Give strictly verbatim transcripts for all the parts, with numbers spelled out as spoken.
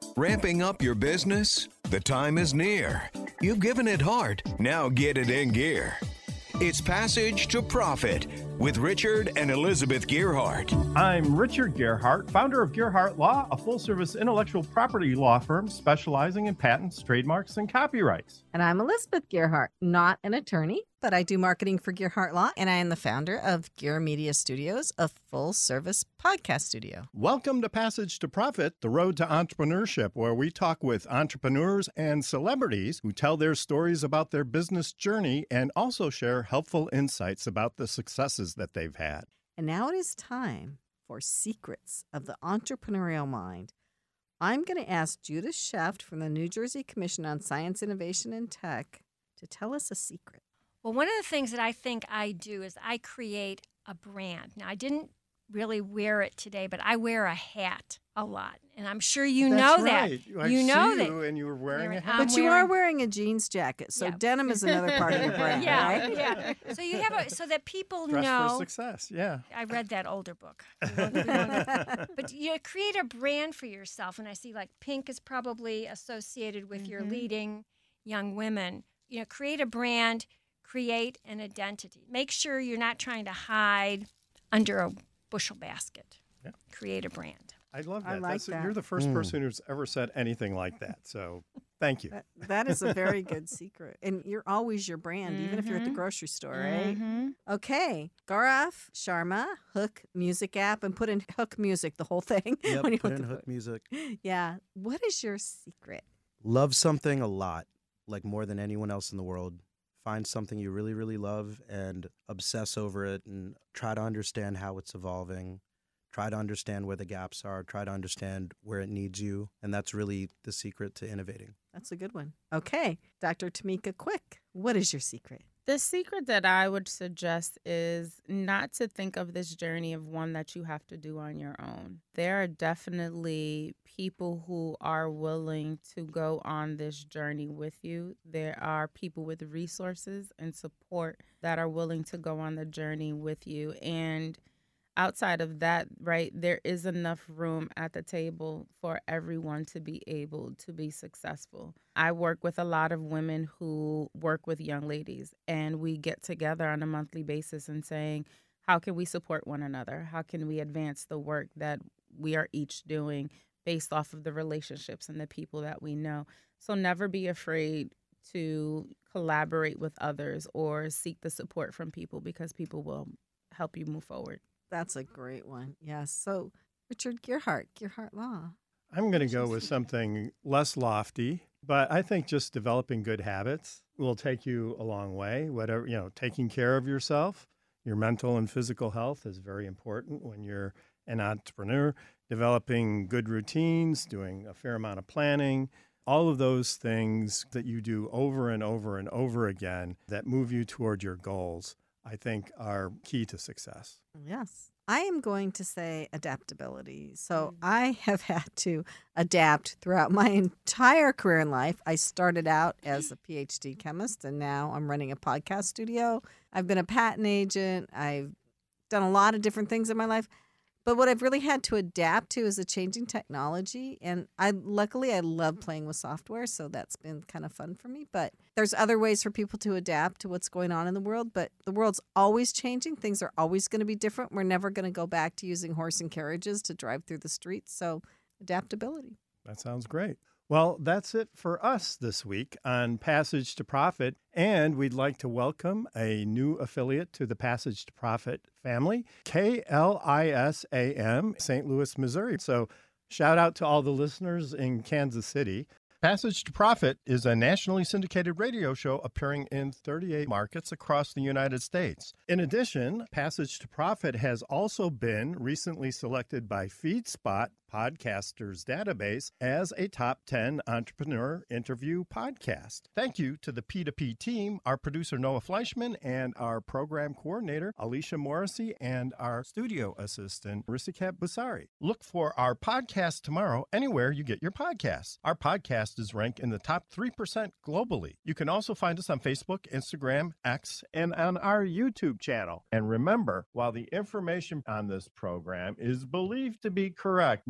Ramping up your business? The time is near. You've given it heart. Now get it in gear. It's Passage to Profit with Richard and Elizabeth Gearhart. I'm Richard Gearhart, founder of Gearhart Law, a full-service intellectual property law firm specializing in patents, trademarks, and copyrights. And I'm Elizabeth Gearhart, not an attorney, but I do marketing for Gearhart Law, and I am the founder of Gear Media Studios, a full-service podcast studio. Welcome to Passage to Profit, the road to entrepreneurship, where we talk with entrepreneurs and celebrities who tell their stories about their business journey and also share helpful insights about the successes that they've had. And now it is time for Secrets of the Entrepreneurial Mind. I'm going to ask Judith Sheft from the New Jersey Commission on Science, Innovation, and Tech to tell us a secret. Well, one of the things that I think I do is I create a brand. Now, I didn't really wear it today, but I wear a hat a lot, and I'm sure you That's know right. that. I you know see that. you and you were wearing a hat. I'm But you wearing- are wearing a jeans jacket, so Yeah. denim is another part of your brand, yeah, right? yeah. So you have a so that people Dress know. for success, yeah. I read that older book. We won't- we won't- but you create a brand for yourself, and I see like pink is probably associated with your Mhm. leading young women. You know, create a brand, create an identity. Make sure you're not trying to hide under a bushel basket. Yeah. Create a brand. I love that. I like That's, that. You're the first Mm. person who's ever said anything like that, so thank you. That, that is a very good secret. And you're always your brand, even if you're at the Mhm. grocery store, right? Mhm. Okay. Gaurav Sharma, Hook Music app, and put in Hook Music, the whole thing. Yep, when you put look in at hook it. music. Yeah. What is your secret? Love something a lot, like more than anyone else in the world. Find something you really, really love and obsess over it and try to understand how it's evolving. Try to understand where the gaps are. Try to understand where it needs you. And that's really the secret to innovating. That's a good one. Okay. Doctor Tamika Quick, what is your secret? The secret that I would suggest is not to think of this journey of one that you have to do on your own. There are definitely people who are willing to go on this journey with you. There are people with resources and support that are willing to go on the journey with you. And outside of that, right, there is enough room at the table for everyone to be able to be successful. I work with a lot of women who work with young ladies, and we get together on a monthly basis and saying, how can we support one another? How can we advance the work that we are each doing based off of the relationships and the people that we know? So never be afraid to collaborate with others or seek the support from people, because people will help you move forward. That's a great one. Yes. So, Richard Gearhart, Gearhart Law. I'm going to go with something less lofty, but I think just developing good habits will take you a long way. Whatever, you know, taking care of yourself, your mental and physical health is very important when you're an entrepreneur. Developing good routines, doing a fair amount of planning, all of those things that you do over and over and over again that move you toward your goals, I think are key to success. Yes. I am going to say adaptability. So I have had to adapt throughout my entire career in life. I started out as a P H D chemist, and now I'm running a podcast studio. I've been a patent agent. I've done a lot of different things in my life. But what I've really had to adapt to is the changing technology. And I luckily, I love playing with software, so that's been kind of fun for me. But there's other ways for people to adapt to what's going on in the world. But the world's always changing. Things are always going to be different. We're never going to go back to using horse and carriages to drive through the streets. So adaptability. That sounds great. Well, that's it for us this week on Passage to Profit. And we'd like to welcome a new affiliate to the Passage to Profit family, K L I S A M, Saint Louis, Missouri. So shout out to all the listeners in Kansas City. Passage to Profit is a nationally syndicated radio show appearing in thirty-eight markets across the United States. In addition, Passage to Profit has also been recently selected by FeedSpot Podcasters Database as a top ten entrepreneur interview podcast. Thank you to the P two P team, our producer Noah Fleischman, and our program coordinator Alicia Morrissey, and our studio assistant Risikat Busari. Look for our podcast tomorrow anywhere you get your podcasts. Our podcast is ranked in the top three percent globally. You can also find us on Facebook, Instagram, X, and on our YouTube channel. And remember, while the information on this program is believed to be correct, never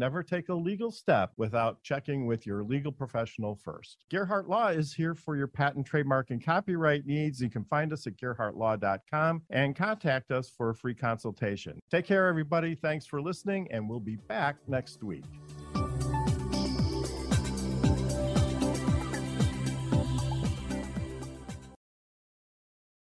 never take a legal step without checking with your legal professional first. Gerhardt Law is here for your patent, trademark, and copyright needs. You can find us at gerhardt law dot com and contact us for a free consultation. Take care, everybody. Thanks for listening, and we'll be back next week.